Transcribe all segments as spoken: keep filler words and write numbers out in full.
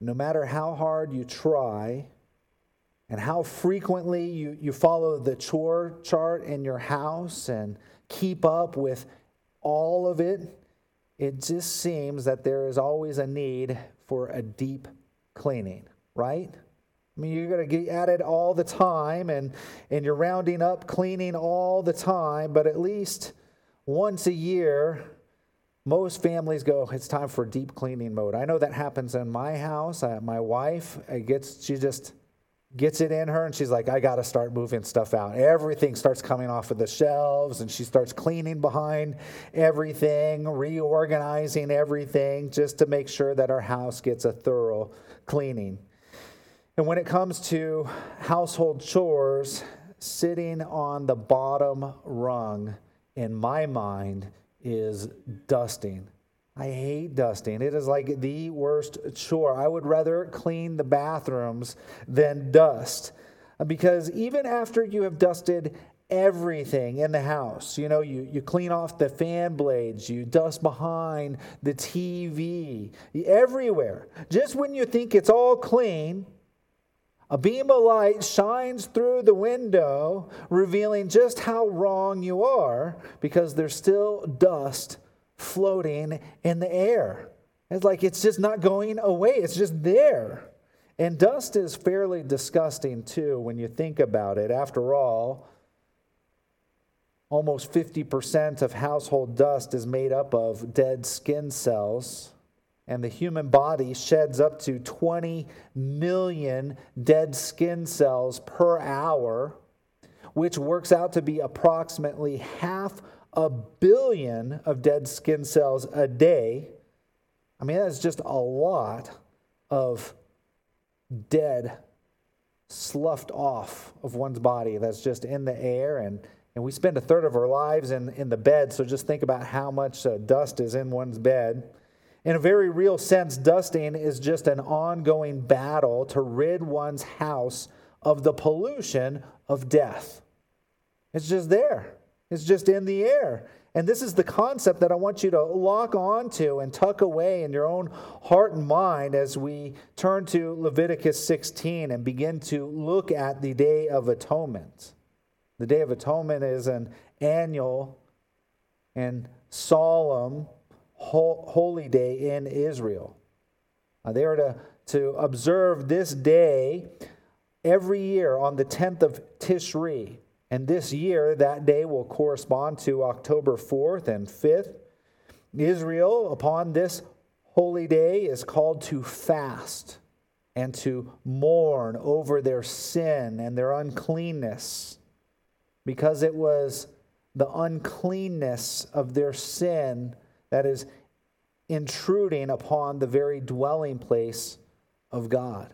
no matter how hard you try and how frequently you, you follow the chore chart in your house and keep up with all of it, it just seems that there is always a need for a deep cleaning, right? I mean, you're going to get at it all the time, and, and you're rounding up cleaning all the time, but at least once a year, most families go, it's time for deep cleaning mode. I know that happens in my house. I, my wife uh, gets, she just gets it in her, and she's like, I got to start moving stuff out. Everything starts coming off of the shelves, and she starts cleaning behind everything, reorganizing everything, just to make sure that our house gets a thorough cleaning. And when it comes to household chores, sitting on the bottom rung, in my mind, is dusting. I hate dusting. It is like the worst chore. I would rather clean the bathrooms than dust. Because even after you have dusted everything in the house, you know, you, you clean off the fan blades, you dust behind the T V, everywhere. Just when you think it's all clean, a beam of light shines through the window, revealing just how wrong you are, because there's still dust floating in the air. It's like it's just not going away. It's just there. And dust is fairly disgusting, too, when you think about it. After all, almost fifty percent of household dust is made up of dead skin cells. And the human body sheds up to twenty million dead skin cells per hour, which works out to be approximately half a billion of dead skin cells a day. I mean, that's just a lot of dead, sloughed off of one's body that's just in the air. And, and we spend a third of our lives in, in the bed, so just think about how much uh, dust is in one's bed. In a very real sense, dusting is just an ongoing battle to rid one's house of the pollution of death. It's just there. It's just in the air. And this is the concept that I want you to lock onto and tuck away in your own heart and mind as we turn to Leviticus sixteen and begin to look at the Day of Atonement. The Day of Atonement is an annual and solemn holy day in Israel. Uh, they are to, to observe this day every year on the tenth of Tishri. And this year, that day will correspond to October fourth and fifth. Israel, upon this holy day, is called to fast and to mourn over their sin and their uncleanness, because it was the uncleanness of their sin that is intruding upon the very dwelling place of God.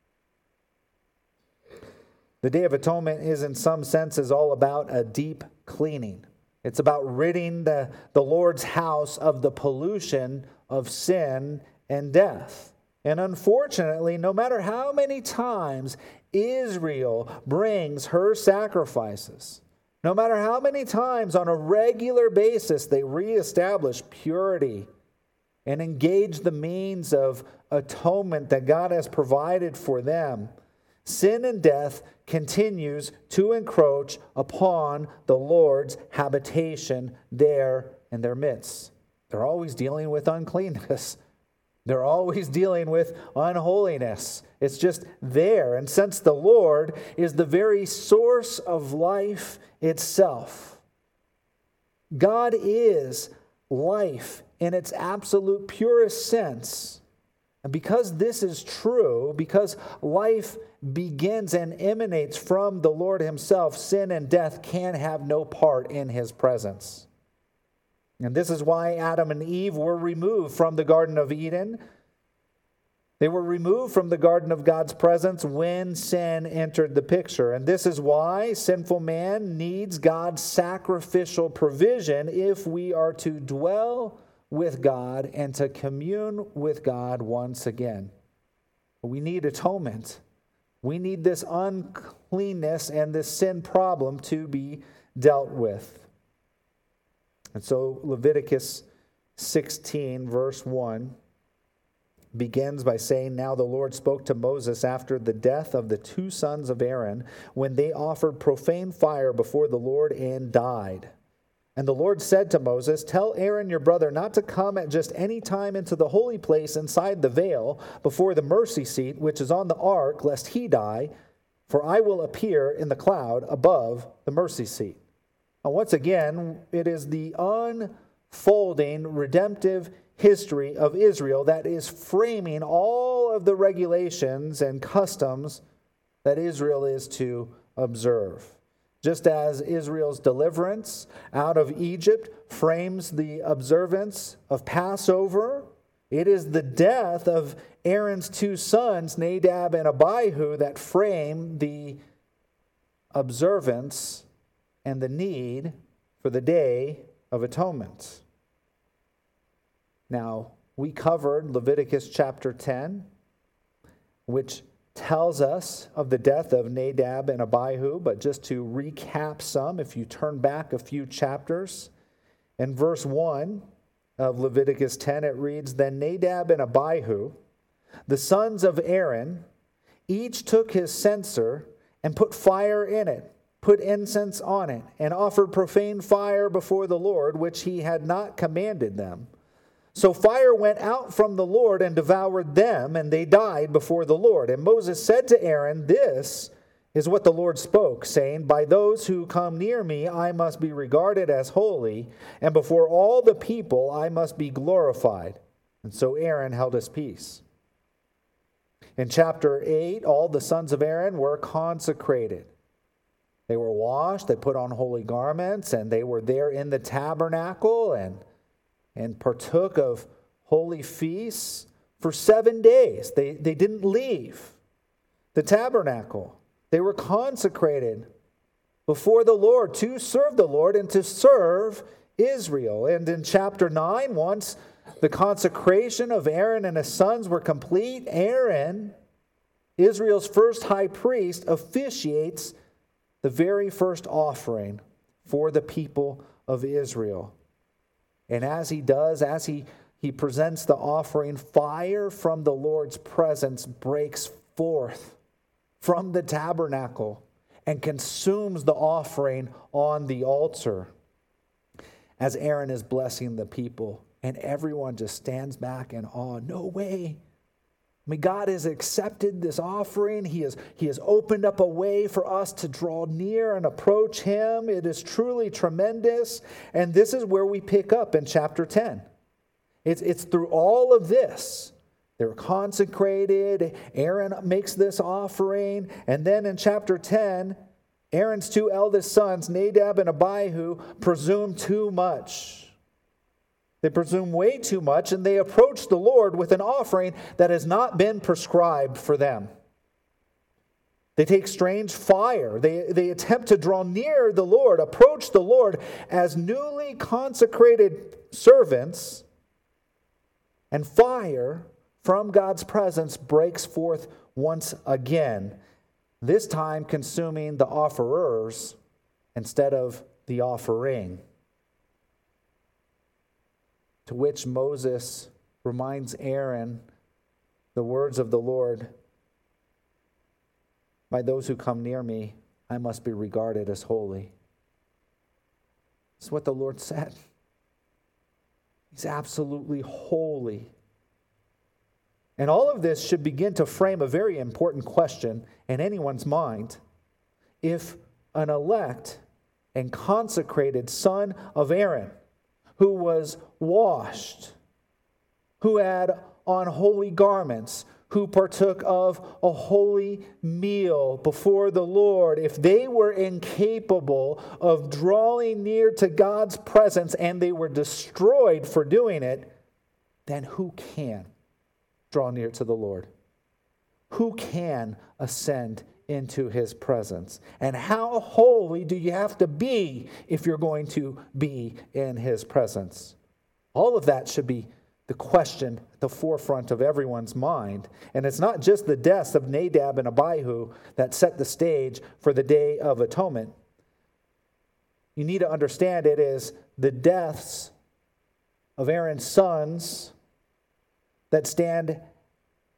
The Day of Atonement is, in some senses, all about a deep cleaning. It's about ridding the, the Lord's house of the pollution of sin and death. And unfortunately, no matter how many times Israel brings her sacrifices, no matter how many times on a regular basis they reestablish purity and engage the means of atonement that God has provided for them, sin and death continues to encroach upon the Lord's habitation there in their midst. They're always dealing with uncleanness. They're always dealing with unholiness. It's just there. And since the Lord is the very source of life itself, God is life in its absolute purest sense. And because this is true, because life begins and emanates from the Lord himself, sin and death can have no part in his presence. And this is why Adam and Eve were removed from the Garden of Eden. They were removed from the garden of God's presence when sin entered the picture. And this is why sinful man needs God's sacrificial provision if we are to dwell with God and to commune with God once again. We need atonement. We need this uncleanness and this sin problem to be dealt with. And so Leviticus sixteen, verse one, begins by saying, "Now the Lord spoke to Moses after the death of the two sons of Aaron, when they offered profane fire before the Lord and died. And the Lord said to Moses, 'Tell Aaron your brother not to come at just any time into the holy place inside the veil before the mercy seat, which is on the ark, lest he die, for I will appear in the cloud above the mercy seat.'" And once again, it is the unfolding redemptive history of Israel that is framing all of the regulations and customs that Israel is to observe. Just as Israel's deliverance out of Egypt frames the observance of Passover, it is the death of Aaron's two sons, Nadab and Abihu, that frame the observance and the need for the Day of Atonement. Now, we covered Leviticus chapter ten, which tells us of the death of Nadab and Abihu, but just to recap some, if you turn back a few chapters, in verse one of Leviticus ten, it reads, "Then Nadab and Abihu, the sons of Aaron, each took his censer and put fire in it, put incense on it, and offered profane fire before the Lord, which he had not commanded them. So fire went out from the Lord and devoured them, and they died before the Lord. And Moses said to Aaron, 'This is what the Lord spoke, saying, By those who come near me I must be regarded as holy, and before all the people I must be glorified.' And so Aaron held his peace." In chapter eight, all the sons of Aaron were consecrated. They were washed, they put on holy garments, and they were there in the tabernacle and and partook of holy feasts for seven days. They, they didn't leave the tabernacle. They were consecrated before the Lord to serve the Lord and to serve Israel. And in chapter nine, once the consecration of Aaron and his sons were complete, Aaron, Israel's first high priest, officiates the very first offering for the people of Israel. And as he does, as he, he presents the offering, fire from the Lord's presence breaks forth from the tabernacle and consumes the offering on the altar as Aaron is blessing the people. And everyone just stands back in awe. No way. I mean, God has accepted this offering. He has, he has opened up a way for us to draw near and approach him. It is truly tremendous. And this is where we pick up in chapter ten. It's, it's through all of this. They're consecrated. Aaron makes this offering. And then in chapter ten, Aaron's two eldest sons, Nadab and Abihu, presume too much. They presume way too much, and they approach the Lord with an offering that has not been prescribed for them. They take strange fire. They, they attempt to draw near the Lord, approach the Lord as newly consecrated servants, and fire from God's presence breaks forth once again, this time consuming the offerers instead of the offering. To which Moses reminds Aaron the words of the Lord, "By those who come near me, I must be regarded as holy." That's what the Lord said. He's absolutely holy. And all of this should begin to frame a very important question in anyone's mind. If an elect and consecrated son of Aaron, who was washed, who had on holy garments, who partook of a holy meal before the Lord, if they were incapable of drawing near to God's presence and they were destroyed for doing it, then who can draw near to the Lord? Who can ascend into his presence? And how holy do you have to be if you're going to be in his presence? All of that should be the question at the forefront of everyone's mind. And it's not just the deaths of Nadab and Abihu that set the stage for the Day of Atonement. You need to understand it is the deaths of Aaron's sons that stand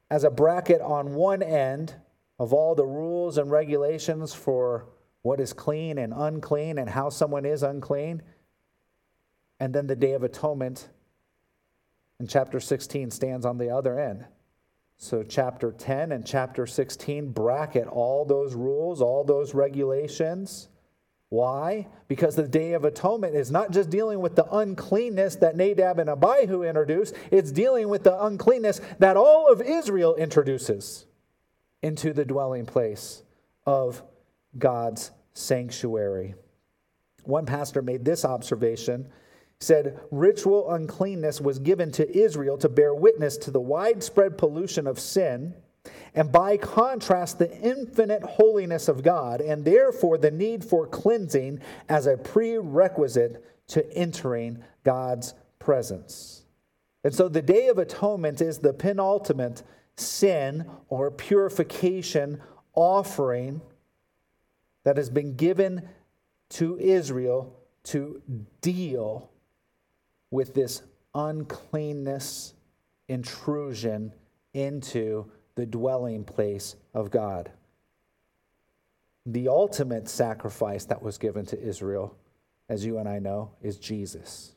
as a bracket on one end of all the rules and regulations for what is clean and unclean and how someone is unclean. And then the Day of Atonement in chapter sixteen stands on the other end. So chapter ten and chapter sixteen bracket all those rules, all those regulations. Why? Because the Day of Atonement is not just dealing with the uncleanness that Nadab and Abihu introduced, it's dealing with the uncleanness that all of Israel introduces into the dwelling place of God's sanctuary. One pastor made this observation. He said, ritual uncleanness was given to Israel to bear witness to the widespread pollution of sin, and by contrast, the infinite holiness of God, and therefore the need for cleansing as a prerequisite to entering God's presence. And so the Day of Atonement is the penultimate sin or purification offering that has been given to Israel to deal with this uncleanness intrusion into the dwelling place of God. The ultimate sacrifice that was given to Israel, as you and I know, is Jesus.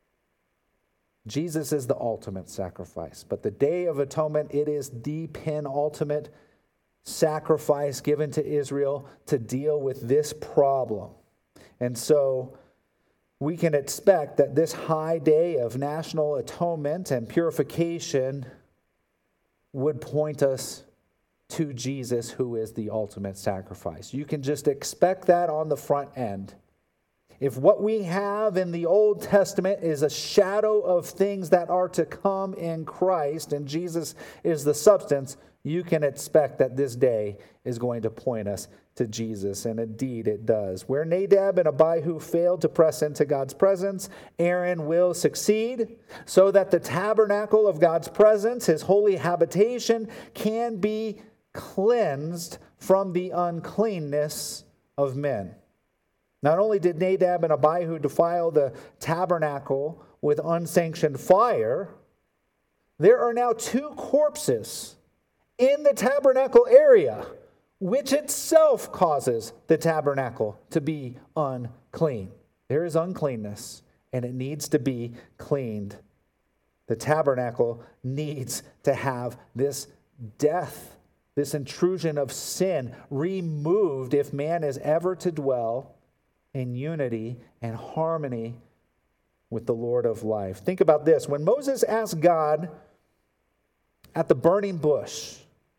Jesus is the ultimate sacrifice. But the Day of Atonement, it is the penultimate sacrifice given to Israel to deal with this problem. And so we can expect that this high day of national atonement and purification would point us to Jesus, who is the ultimate sacrifice. You can just expect that on the front end. If what we have in the Old Testament is a shadow of things that are to come in Christ, and Jesus is the substance, you can expect that this day is going to point us to Jesus. And indeed it does. Where Nadab and Abihu failed to press into God's presence, Aaron will succeed so that the tabernacle of God's presence, his holy habitation, can be cleansed from the uncleanness of men. Not only did Nadab and Abihu defile the tabernacle with unsanctioned fire, there are now two corpses in the tabernacle area, which itself causes the tabernacle to be unclean. There is uncleanness, and it needs to be cleaned. The tabernacle needs to have this death, this intrusion of sin removed if man is ever to dwell in unity and harmony with the Lord of life. Think about this. When Moses asked God at the burning bush,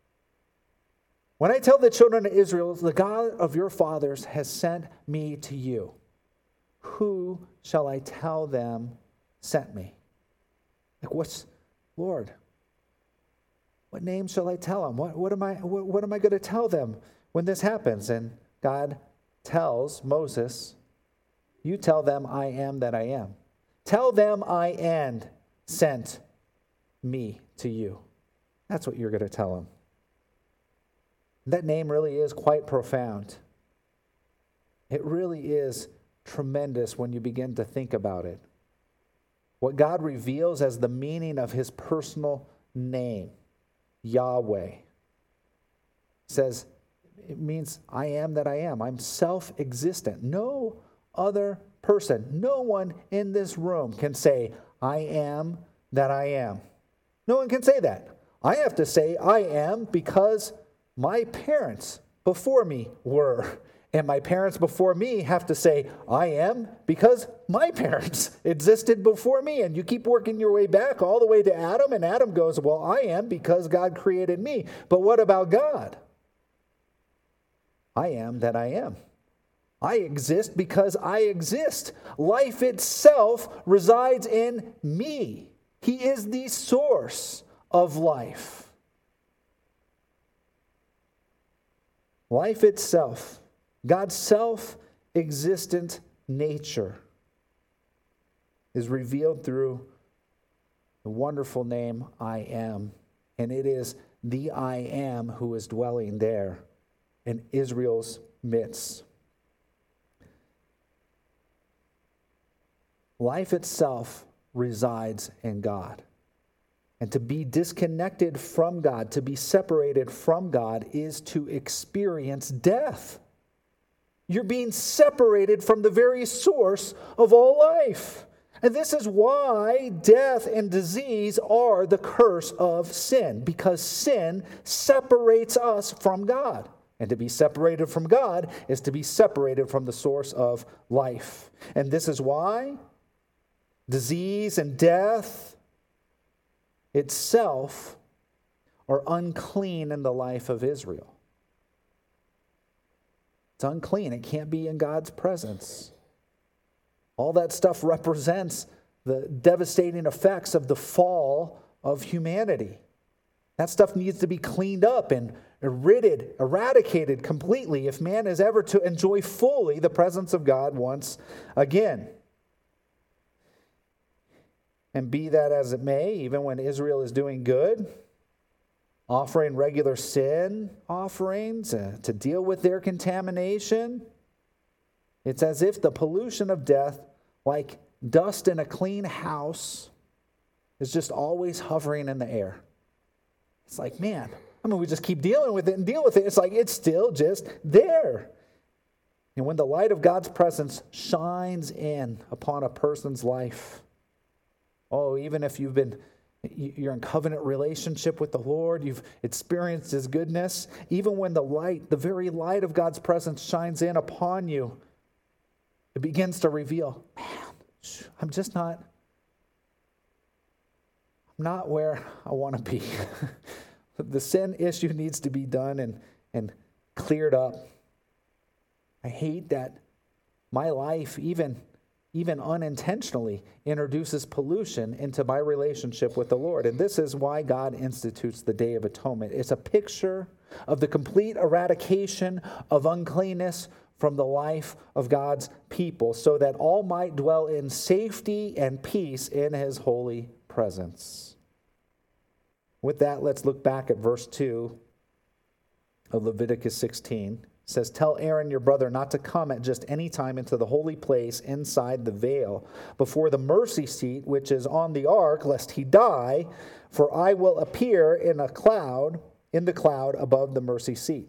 when I tell the children of Israel, the God of your fathers has sent me to you, who shall I tell them sent me? Like, what's, Lord, what name shall I tell them? What, what am I, what, what am I going to tell them when this happens? And God tells Moses, you tell them I am that I am. Tell them I am sent me to you. That's what you're going to tell them. That name really is quite profound. It really is tremendous when you begin to think about it. What God reveals as the meaning of his personal name, Yahweh, says it means I am that I am. I'm self-existent. No other person, no one in this room can say, I am that I am. No one can say that. I have to say I am because my parents before me were. And my parents before me have to say, I am because my parents existed before me. And you keep working your way back all the way to Adam. And Adam goes, well, I am because God created me. But what about God? I am that I am. I exist because I exist. Life itself resides in me. He is the source of life. Life itself, God's self-existent nature, is revealed through the wonderful name I am. And it is the I am who is dwelling there in Israel's midst. Life itself resides in God. And to be disconnected from God, to be separated from God, is to experience death. You're being separated from the very source of all life. And this is why death and disease are the curse of sin, because sin separates us from God. And to be separated from God is to be separated from the source of life. And this is why disease and death itself are unclean in the life of Israel. It's unclean. It can't be in God's presence. All that stuff represents the devastating effects of the fall of humanity. That stuff needs to be cleaned up and ridded, eradicated completely if man is ever to enjoy fully the presence of God once again. And be that as it may, even when Israel is doing good, offering regular sin offerings uh, to deal with their contamination, it's as if the pollution of death, like dust in a clean house, is just always hovering in the air. It's like, man, I mean, we just keep dealing with it and deal with it. It's like it's still just there. And when the light of God's presence shines in upon a person's life, oh, even if you've been, you're in covenant relationship with the Lord, you've experienced His goodness, even when the light, the very light of God's presence shines in upon you, it begins to reveal, man, I'm just not, I'm not where I want to be. The sin issue needs to be done and, and cleared up. I hate that my life, even even unintentionally, introduces pollution into my relationship with the Lord. And this is why God institutes the Day of Atonement. It's a picture of the complete eradication of uncleanness from the life of God's people, so that all might dwell in safety and peace in His holy presence. With that, let's look back at verse two of Leviticus sixteen. It says, "Tell Aaron your brother not to come at just any time into the holy place inside the veil, before the mercy seat which is on the ark, lest he die, for I will appear in a cloud, in the cloud above the mercy seat."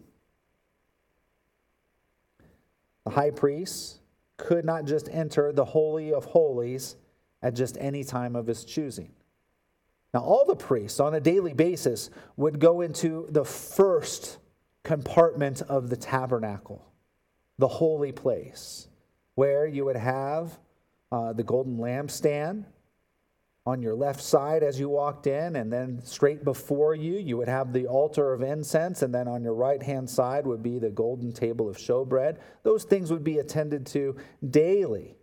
The high priest could not just enter the Holy of Holies at just any time of his choosing. Now, all the priests on a daily basis would go into the first compartment of the tabernacle, the holy place, where you would have uh, the golden lampstand on your left side as you walked in, and then straight before you, you would have the altar of incense, and then on your right-hand side would be the golden table of showbread. Those things would be attended to daily.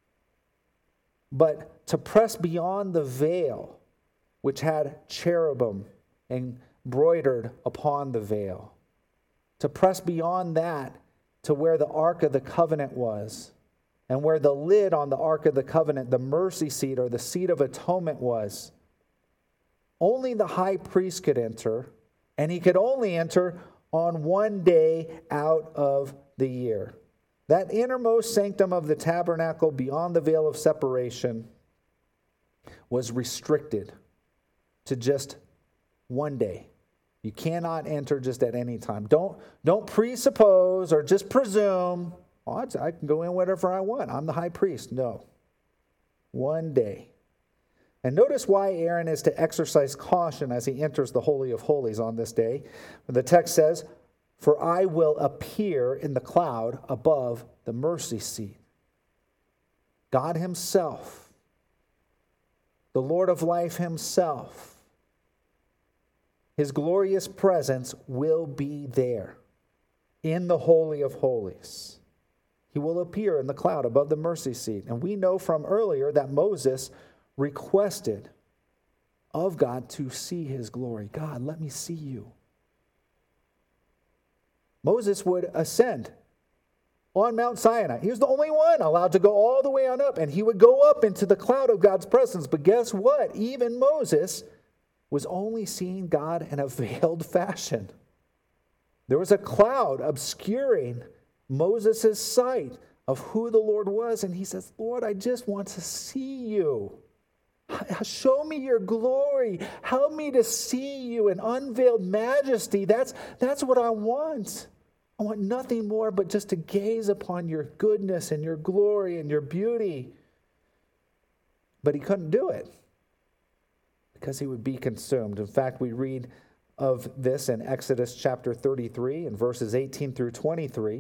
But to press beyond the veil, which had cherubim embroidered upon the veil, to press beyond that to where the Ark of the Covenant was, and where the lid on the Ark of the Covenant, the mercy seat or the seat of atonement was, only the high priest could enter, and he could only enter on one day out of the year. That innermost sanctum of the tabernacle beyond the veil of separation was restricted to just one day. You cannot enter just at any time. Don't, don't presuppose or just presume, oh, I can go in whatever I want. I'm the high priest. No. One day. And notice why Aaron is to exercise caution as he enters the Holy of Holies on this day. The text says, "For I will appear in the cloud above the mercy seat." God Himself, the Lord of life Himself, His glorious presence will be there in the Holy of Holies. He will appear in the cloud above the mercy seat. And we know from earlier that Moses requested of God to see His glory. God, let me see you. Moses would ascend on Mount Sinai. He was the only one allowed to go all the way on up, and he would go up into the cloud of God's presence. But guess what? Even Moses was only seeing God in a veiled fashion. There was a cloud obscuring Moses' sight of who the Lord was, and he says, "Lord, I just want to see you." Show me your glory. Help me to see you in unveiled majesty. That's, that's what I want. I want nothing more but just to gaze upon your goodness and your glory and your beauty. But he couldn't do it because he would be consumed. In fact, we read of this in Exodus chapter thirty-three and verses eighteen through twenty-three.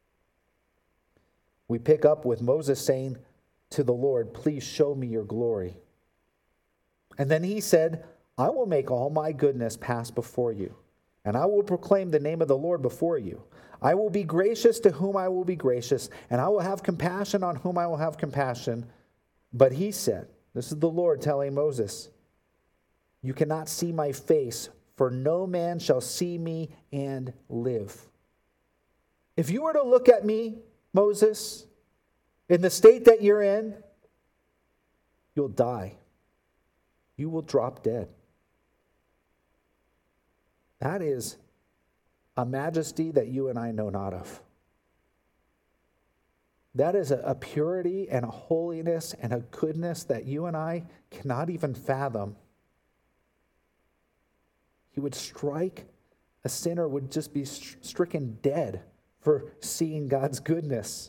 We pick up with Moses saying to the Lord, "Please show me your glory." And then he said, "I will make all my goodness pass before you, and I will proclaim the name of the Lord before you. I will be gracious to whom I will be gracious, and I will have compassion on whom I will have compassion." But he said, this is the Lord telling Moses, "You cannot see my face, for no man shall see me and live." If you were to look at me, Moses, in the state that you're in, you'll die. You will drop dead. That is a majesty that you and I know not of. That is a, a purity and a holiness and a goodness that you and I cannot even fathom. He would strike, a sinner would just be stricken dead for seeing God's goodness.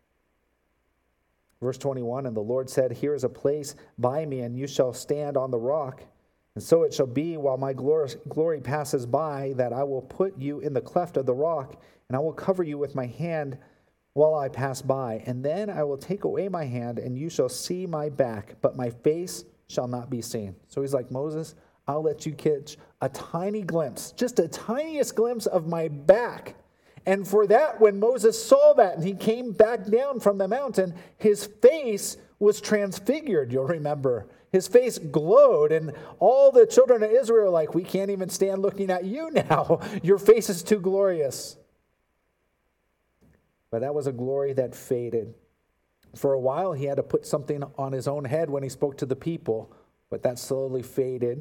Verse twenty-one, "And the Lord said, Here is a place by me, and you shall stand on the rock. And so it shall be, while my glory, glory passes by, that I will put you in the cleft of the rock, and I will cover you with my hand while I pass by. And then I will take away my hand, and you shall see my back, but my face shall not be seen." So he's like, Moses, I'll let you catch a tiny glimpse, just a tiniest glimpse of my back. And for that, when Moses saw that and he came back down from the mountain, his face was transfigured, you'll remember. His face glowed, and all the children of Israel are like, "We can't even stand looking at you now. Your face is too glorious." But that was a glory that faded. For a while, he had to put something on his own head when he spoke to the people, but that slowly faded.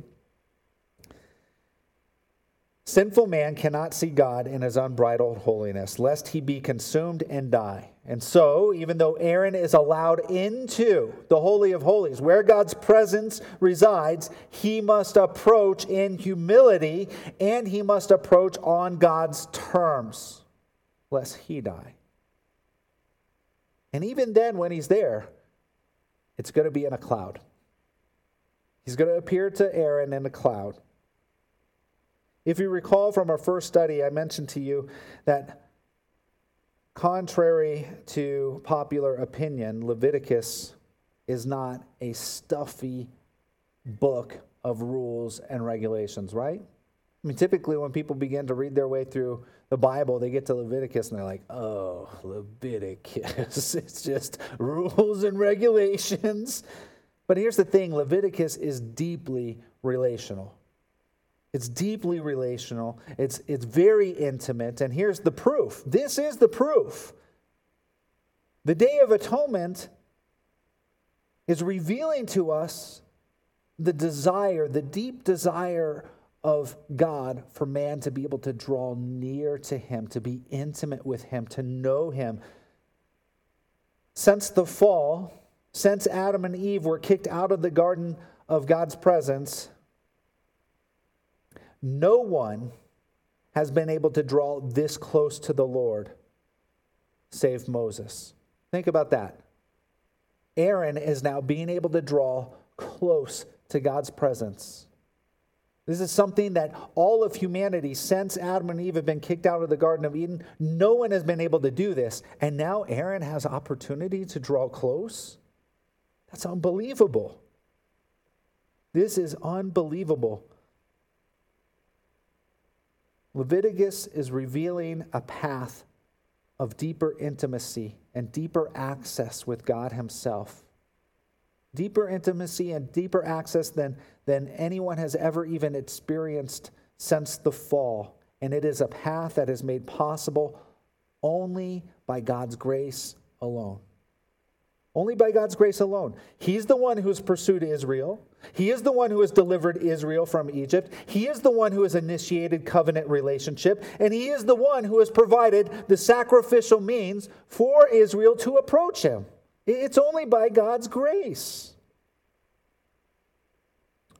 Sinful man cannot see God in his unbridled holiness, lest he be consumed and die. And so, even though Aaron is allowed into the Holy of Holies, where God's presence resides, he must approach in humility, and he must approach on God's terms, lest he die. And even then, when he's there, it's going to be in a cloud. He's going to appear to Aaron in a cloud. If you recall from our first study, I mentioned to you that contrary to popular opinion, Leviticus is not a stuffy book of rules and regulations, right? I mean, typically when people begin to read their way through the Bible, they get to Leviticus and they're like, oh, Leviticus, it's just rules and regulations. But here's the thing, Leviticus is deeply relational. It's deeply relational. It's, it's very intimate. And here's the proof. This is the proof. The Day of Atonement is revealing to us the desire, the deep desire of God for man to be able to draw near to him, to be intimate with him, to know him. Since the fall, since Adam and Eve were kicked out of the garden of God's presence, no one has been able to draw this close to the Lord save Moses. Think about that. Aaron is now being able to draw close to God's presence. This is something that all of humanity, since Adam and Eve have been kicked out of the Garden of Eden, no one has been able to do this. And now Aaron has opportunity to draw close. That's unbelievable. This is unbelievable. Leviticus is revealing a path of deeper intimacy and deeper access with God himself. Deeper intimacy and deeper access than, than anyone has ever even experienced since the fall. And it is a path that is made possible only by God's grace alone. Only by God's grace alone. He's the one who has pursued Israel. He is the one who has delivered Israel from Egypt. He is the one who has initiated covenant relationship. And he is the one who has provided the sacrificial means for Israel to approach him. It's only by God's grace.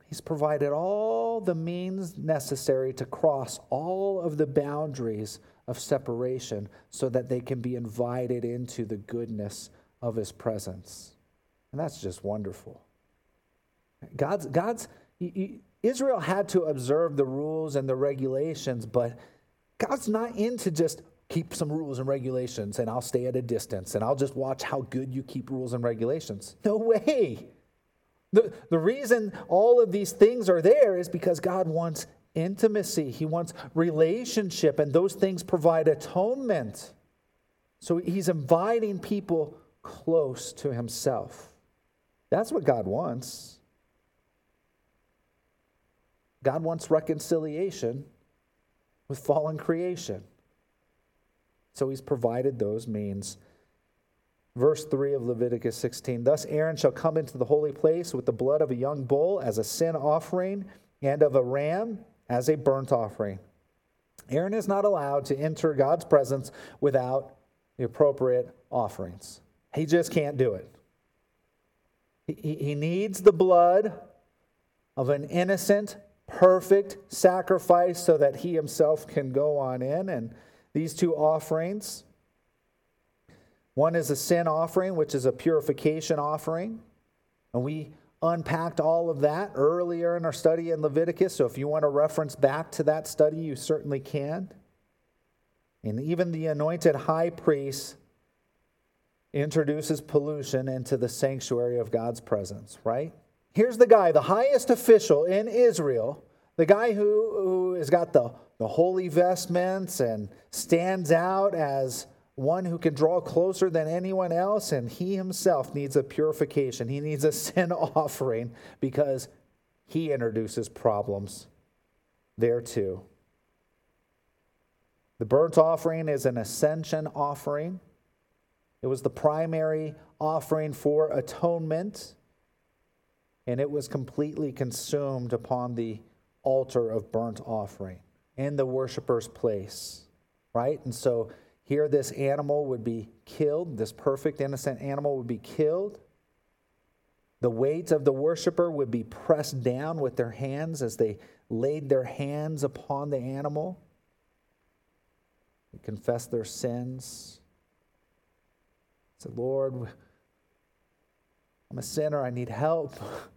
He's provided all the means necessary to cross all of the boundaries of separation so that they can be invited into the goodness of his presence. And that's just wonderful. God's, God's, Israel had to observe the rules and the regulations, but God's not into just keep some rules and regulations and I'll stay at a distance and I'll just watch how good you keep rules and regulations. No way. The, the reason all of these things are there is because God wants intimacy. He wants relationship, and those things provide atonement. So he's inviting people close to himself. That's what God wants. God wants reconciliation with fallen creation. So he's provided those means. Verse three of Leviticus sixteen, thus Aaron shall come into the holy place with the blood of a young bull as a sin offering and of a ram as a burnt offering. Aaron is not allowed to enter God's presence without the appropriate offerings. He just can't do it. He, he needs the blood of an innocent, perfect sacrifice so that he himself can go on in. And these two offerings, one is a sin offering, which is a purification offering. And we unpacked all of that earlier in our study in Leviticus. So if you want to reference back to that study, you certainly can. And even the anointed high priest introduces pollution into the sanctuary of God's presence, right? Here's the guy, the highest official in Israel, the guy who, who has got the, the holy vestments and stands out as one who can draw closer than anyone else, and he himself needs a purification. He needs a sin offering because he introduces problems there too. The burnt offering is an ascension offering. It was the primary offering for atonement, and it was completely consumed upon the altar of burnt offering in the worshiper's place, right? And so here this animal would be killed. This perfect, innocent animal would be killed. The weight of the worshiper would be pressed down with their hands as they laid their hands upon the animal. They confessed their sins. Said, Lord, I'm a sinner. I need help.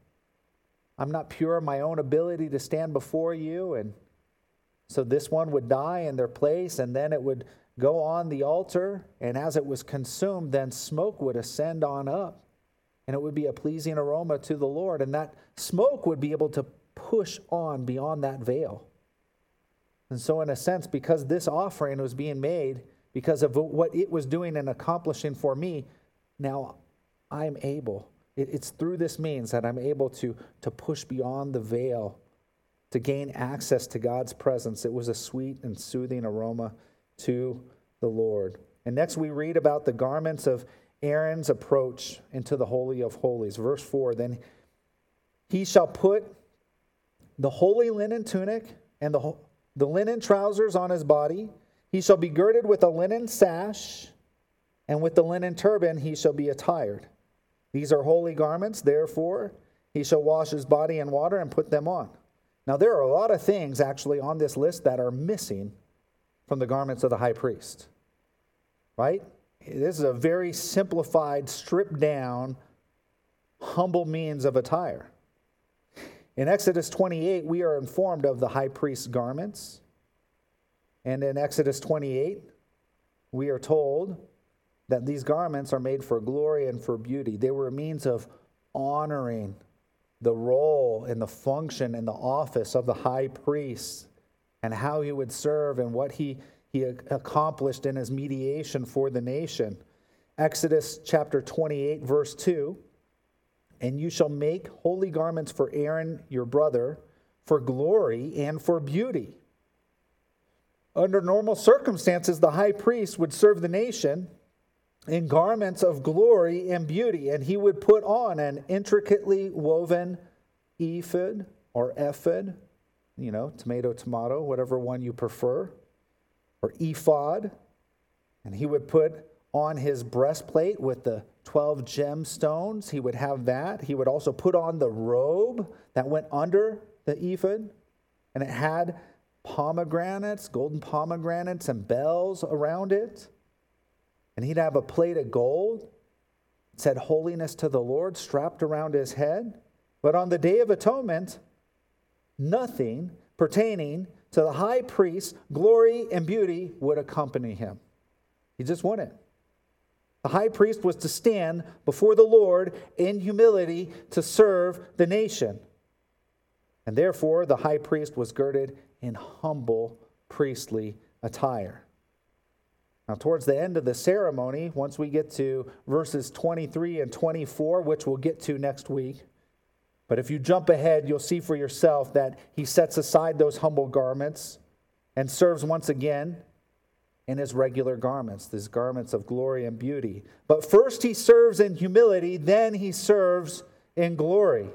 I'm not pure in my own ability to stand before you. And so this one would die in their place, and then it would go on the altar, and as it was consumed, then smoke would ascend on up, and it would be a pleasing aroma to the Lord, and that smoke would be able to push on beyond that veil. And so in a sense, because this offering was being made, because of what it was doing and accomplishing for me, now I'm able. It's through this means that I'm able to, to push beyond the veil, to gain access to God's presence. It was a sweet and soothing aroma to the Lord. And next we read about the garments of Aaron's approach into the Holy of Holies. Verse four, then he shall put the holy linen tunic and the, the linen trousers on his body. He shall be girded with a linen sash, and with the linen turban he shall be attired. These are holy garments, therefore he shall wash his body in water and put them on. Now there are a lot of things actually on this list that are missing from the garments of the high priest, right? This is a very simplified, stripped down, humble means of attire. In Exodus twenty-eight, we are informed of the high priest's garments. And in Exodus twenty-eight, we are told that these garments are made for glory and for beauty. They were a means of honoring the role and the function and the office of the high priest, and how he would serve and what he, he accomplished in his mediation for the nation. Exodus chapter twenty-eight, verse two, and you shall make holy garments for Aaron your brother, for glory and for beauty. Under normal circumstances, the high priest would serve the nation in garments of glory and beauty, and he would put on an intricately woven ephod or ephod, you know, tomato, tomato, whatever one you prefer, or ephod. And he would put on his breastplate with the twelve gemstones. He would have that. He would also put on the robe that went under the ephod, and it had pomegranates, golden pomegranates and bells around it. And he'd have a plate of gold. It said holiness to the Lord strapped around his head. But on the Day of Atonement, nothing pertaining to the high priest's glory and beauty would accompany him. He just wouldn't. The high priest was to stand before the Lord in humility to serve the nation. And therefore, the high priest was girded in humble priestly attire. Now, towards the end of the ceremony, once we get to verses twenty-three and twenty-four, which we'll get to next week, but if you jump ahead, you'll see for yourself that he sets aside those humble garments and serves once again in his regular garments, these garments of glory and beauty. But first he serves in humility, then he serves in glory.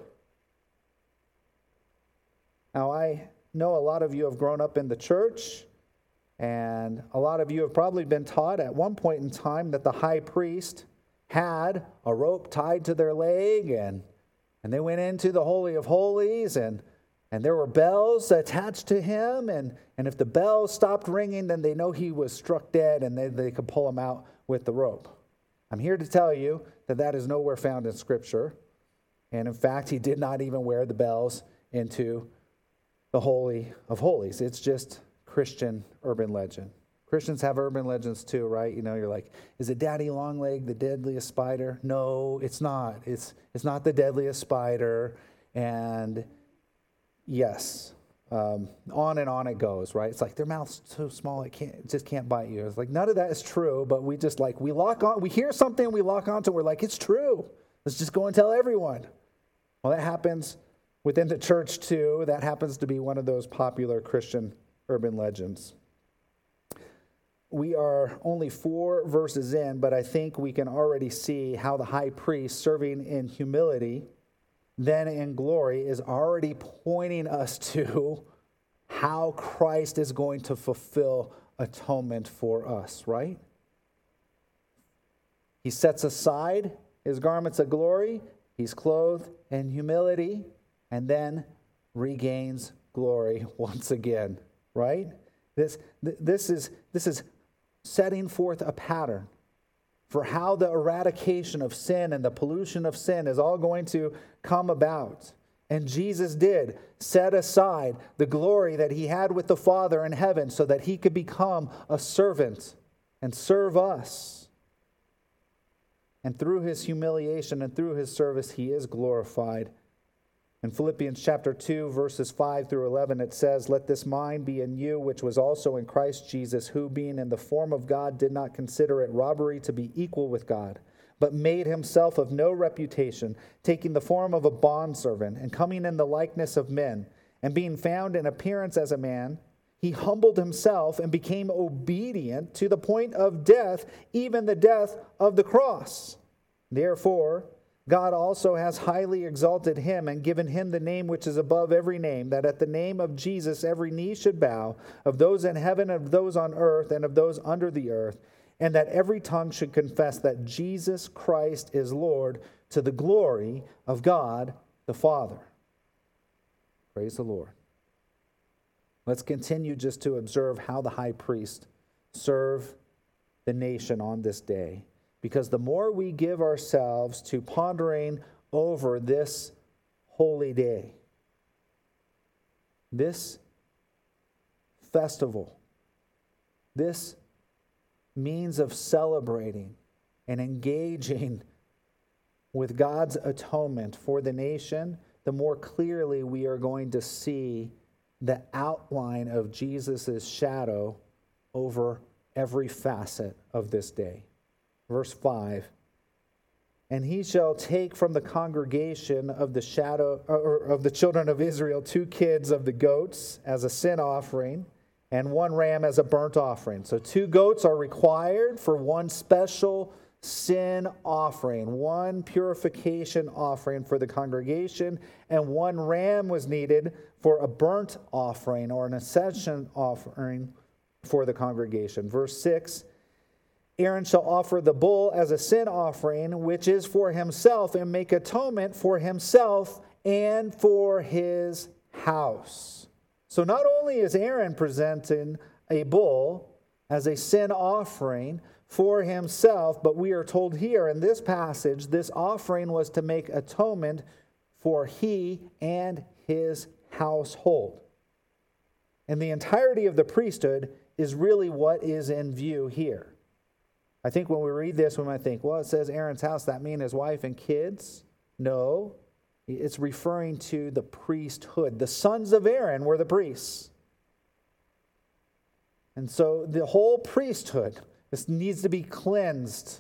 Now, I know a lot of you have grown up in the church, and a lot of you have probably been taught at one point in time that the high priest had a rope tied to their leg, and, and they went into the Holy of Holies, and, and there were bells attached to him, and, and if the bells stopped ringing, then they know he was struck dead, and they, they could pull him out with the rope. I'm here to tell you that that is nowhere found in Scripture, and in fact, he did not even wear the bells into the Holy of Holies. It's just Christian urban legend. Christians have urban legends too, right? You know, you're like, is it Daddy Longleg the deadliest spider? No, it's not. It's it's not the deadliest spider. And yes, um, on and on it goes, right? It's like their mouth's so small it can't it just can't bite you. It's like none of that is true, but we just like we lock on. We hear something, we lock onto. We're like, it's true. Let's just go and tell everyone. Well, that happens within the church too. That happens to be one of those popular Christian urban legends. We are only four verses in, but I think we can already see how the high priest, serving in humility, then in glory, is already pointing us to how Christ is going to fulfill atonement for us, right? He sets aside his garments of glory, he's clothed in humility, and then regains glory once again, right? This, this is, this is setting forth a pattern for how the eradication of sin and the pollution of sin is all going to come about. And Jesus did set aside the glory that he had with the Father in heaven so that he could become a servant and serve us. And through his humiliation and through his service, he is glorified. In Philippians chapter two, verses five through eleven, it says, "Let this mind be in you, which was also in Christ Jesus, who being in the form of God did not consider it robbery to be equal with God, but made himself of no reputation, taking the form of a bondservant, and coming in the likeness of men, and being found in appearance as a man, he humbled himself and became obedient to the point of death, even the death of the cross. Therefore, God also has highly exalted him and given him the name which is above every name, that at the name of Jesus every knee should bow, of those in heaven, of those on earth, and of those under the earth, and that every tongue should confess that Jesus Christ is Lord, to the glory of God the Father." Praise the Lord. Let's continue just to observe how the high priest served the nation on this day. Because the more we give ourselves to pondering over this holy day, this festival, this means of celebrating and engaging with God's atonement for the nation, the more clearly we are going to see the outline of Jesus' shadow over every facet of this day. Verse five, "And he shall take from the congregation of the shadow or of the children of Israel two kids of the goats as a sin offering, and one ram as a burnt offering." So two goats are required for one special sin offering, one purification offering for the congregation, and one ram was needed for a burnt offering or an ascension offering for the congregation. Verse six, Aaron shall offer the bull as a sin offering, which is for himself, and make atonement for himself and for his house. So not only is Aaron presenting a bull as a sin offering for himself, but we are told here in this passage, this offering was to make atonement for he and his household. And the entirety of the priesthood is really what is in view here. I think when we read this, we might think, well, it says Aaron's house, that mean his wife and kids? No, it's referring to the priesthood. The sons of Aaron were the priests. And so the whole priesthood, this needs to be cleansed.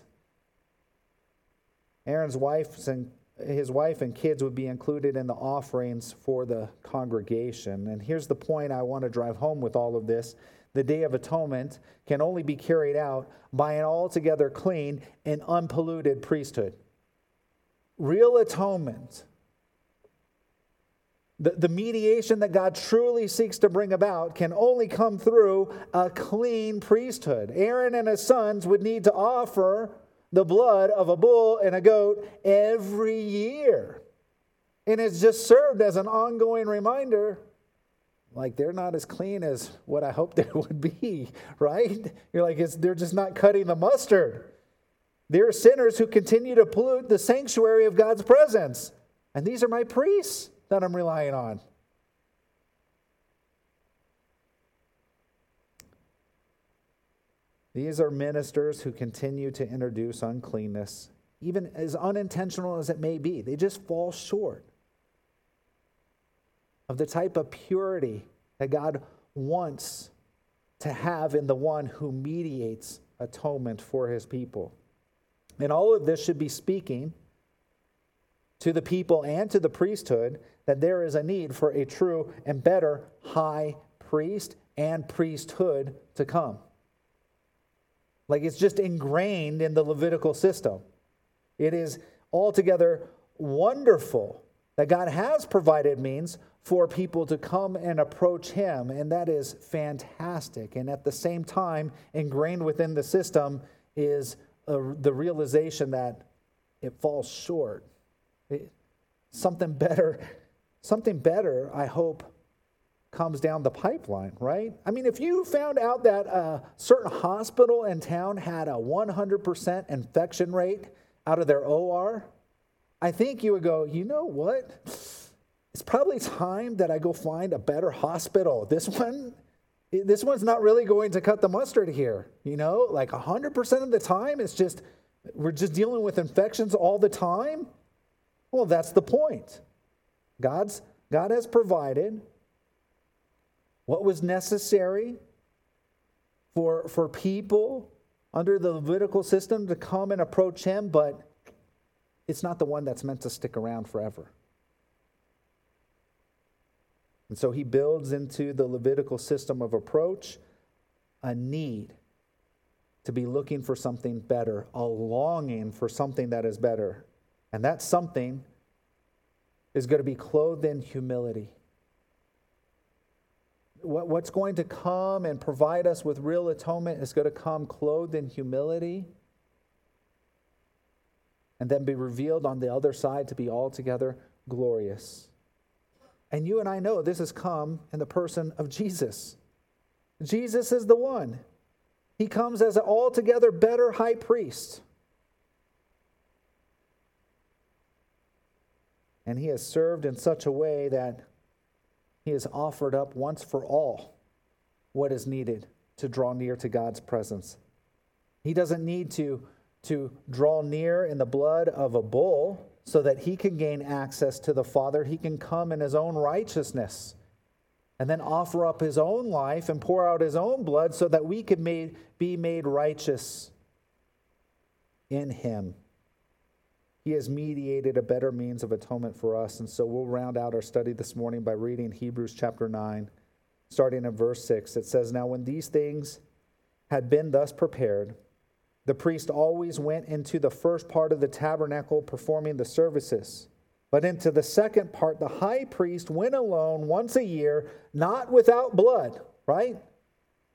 Aaron's wife and his wife and kids would be included in the offerings for the congregation. And here's the point I want to drive home with all of this. The Day of Atonement can only be carried out by an altogether clean and unpolluted priesthood. Real atonement, the, the mediation that God truly seeks to bring about, can only come through a clean priesthood. Aaron and his sons would need to offer the blood of a bull and a goat every year. And it's just served as an ongoing reminder, like they're not as clean as what I hoped they would be, right? You're like, it's, they're just not cutting the mustard. They're sinners who continue to pollute the sanctuary of God's presence. And these are my priests that I'm relying on. These are ministers who continue to introduce uncleanness, even as unintentional as it may be. They just fall short of the type of purity that God wants to have in the one who mediates atonement for his people. And all of this should be speaking to the people and to the priesthood that there is a need for a true and better high priest and priesthood to come. Like it's just ingrained in the Levitical system. It is altogether wonderful that God has provided means for people to come and approach him, and that is fantastic. And at the same time, ingrained within the system is a, the realization that it falls short. It, something better, something better, I hope, comes down the pipeline, right? I mean, if you found out that a certain hospital in town had a one hundred percent infection rate out of their O R, I think you would go, you know what? It's probably time that I go find a better hospital. This one, this one's not really going to cut the mustard here. You know, like one hundred percent of the time, it's just, we're just dealing with infections all the time. Well, that's the point. God's, God has provided what was necessary for, for people under the Levitical system to come and approach him, but it's not the one that's meant to stick around forever. And so he builds into the Levitical system of approach a need to be looking for something better, a longing for something that is better. And that something is going to be clothed in humility. What's going to come and provide us with real atonement is going to come clothed in humility and then be revealed on the other side to be altogether glorious. And you and I know this has come in the person of Jesus. Jesus is the one. He comes as an altogether better high priest. And he has served in such a way that he has offered up once for all what is needed to draw near to God's presence. He doesn't need to, to draw near in the blood of a bull so that he can gain access to the Father. He can come in his own righteousness and then offer up his own life and pour out his own blood so that we could made, be made righteous in him. He has mediated a better means of atonement for us. And so we'll round out our study this morning by reading Hebrews chapter nine, starting in verse six. It says, "Now when these things had been thus prepared, the priest always went into the first part of the tabernacle performing the services. But into the second part, the high priest went alone once a year, not without blood," right?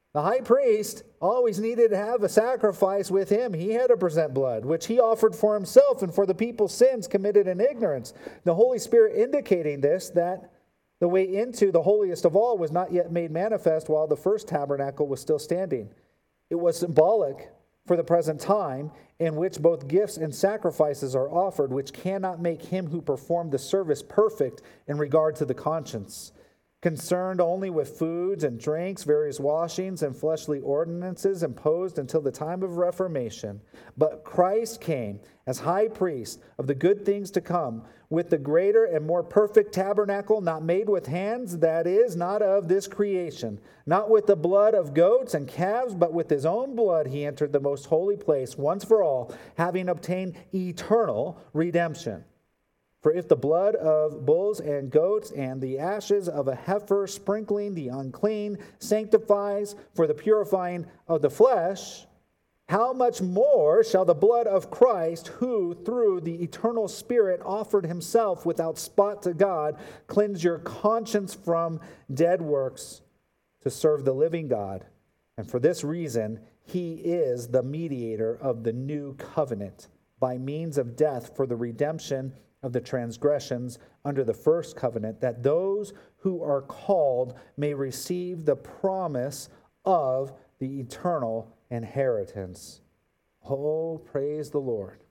The high priest always needed to have a sacrifice with him. He had to present blood, which he offered for himself and for the people's sins committed in ignorance. The Holy Spirit indicating this, that the way into the holiest of all was not yet made manifest while the first tabernacle was still standing. It was symbolic for the present time in which both gifts and sacrifices are offered, which cannot make him who performed the service perfect in regard to the conscience. Concerned only with foods and drinks, various washings, and fleshly ordinances imposed until the time of Reformation. But Christ came as high priest of the good things to come, with the greater and more perfect tabernacle, not made with hands, that is, not of this creation. Not with the blood of goats and calves, but with his own blood he entered the most holy place once for all, having obtained eternal redemption. For if the blood of bulls and goats and the ashes of a heifer sprinkling the unclean sanctifies for the purifying of the flesh, how much more shall the blood of Christ, who through the eternal Spirit offered himself without spot to God, cleanse your conscience from dead works to serve the living God? And for this reason, he is the mediator of the new covenant, by means of death for the redemption of the transgressions under the first covenant, that those who are called may receive the promise of the eternal inheritance. Oh, praise the Lord.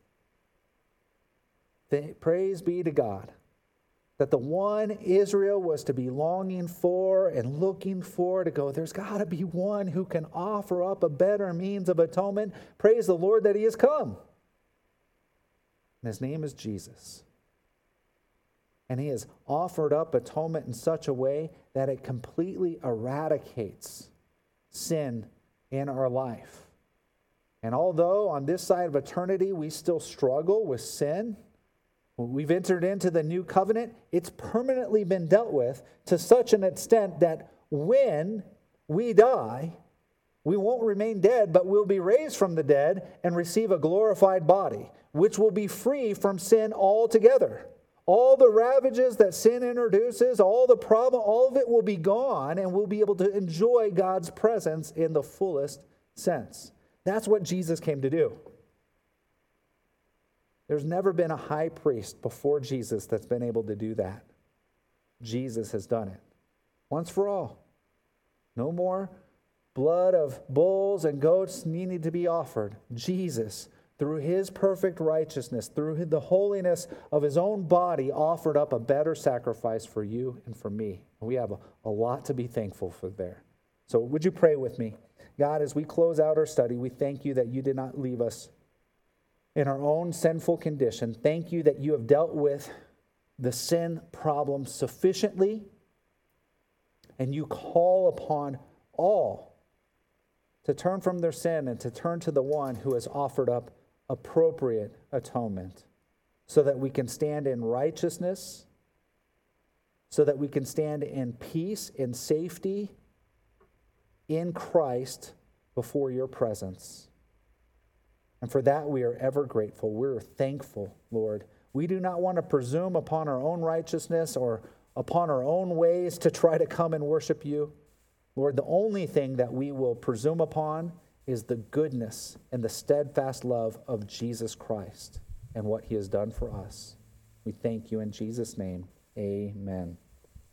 Praise be to God that the one Israel was to be longing for and looking for, to go, there's got to be one who can offer up a better means of atonement. Praise the Lord that he has come. And his name is Jesus. And he has offered up atonement in such a way that it completely eradicates sin in our life. And although on this side of eternity we still struggle with sin, when we've entered into the new covenant, it's permanently been dealt with to such an extent that when we die, we won't remain dead, but we'll be raised from the dead and receive a glorified body, which will be free from sin altogether. All the ravages that sin introduces, all the problem, all of it will be gone, and we'll be able to enjoy God's presence in the fullest sense. That's what Jesus came to do. There's never been a high priest before Jesus that's been able to do that. Jesus has done it once for all. No more blood of bulls and goats needing to be offered. Jesus, through his perfect righteousness, through the holiness of his own body, offered up a better sacrifice for you and for me. We have a, a lot to be thankful for there. So would you pray with me? God, as we close out our study, we thank you that you did not leave us in our own sinful condition. Thank you that you have dealt with the sin problem sufficiently, and you call upon all to turn from their sin and to turn to the one who has offered up appropriate atonement, so that we can stand in righteousness, so that we can stand in peace and safety in Christ before your presence. And for that we are ever grateful. We're thankful, Lord. We do not want to presume upon our own righteousness or upon our own ways to try to come and worship you. Lord, the only thing that we will presume upon is the goodness and the steadfast love of Jesus Christ and what he has done for us. We thank you in Jesus' name. Amen.